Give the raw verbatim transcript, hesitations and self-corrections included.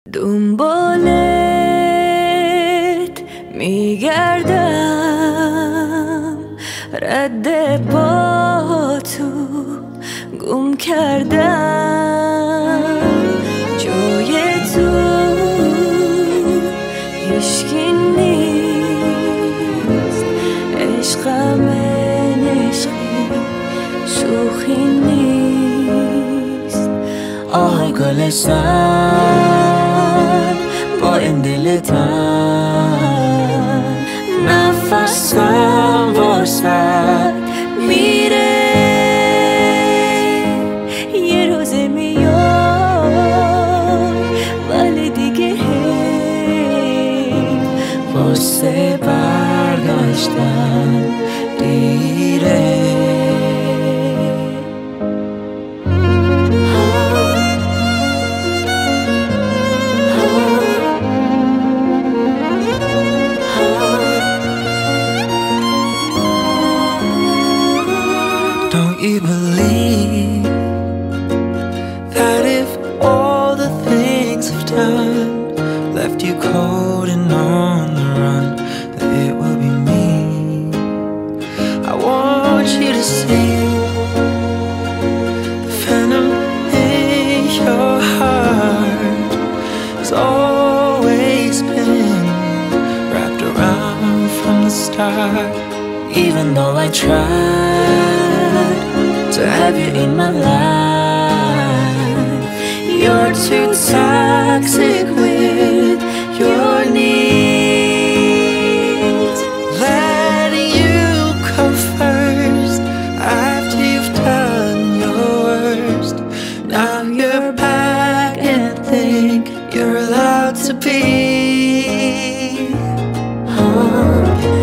دنبالت میگردم، رد پا تو گم کردم، جای تو هیشکی نیست، عشقم عشقی شوخی نیست. آه گل سر با این دل تن، نفسم واسد میره، یه روز میای ولی دیگه هی واسه برگشتن دیره. Don't you believe that if all the things I've done left you cold and on the run, that it will be me? I want you to see the venom in your heart has always been wrapped around from the start. Even though I tried to have you in my life, you're too toxic with your needs. Letting you go first after you've done your worst. Now you're back and think you're allowed to be. Oh.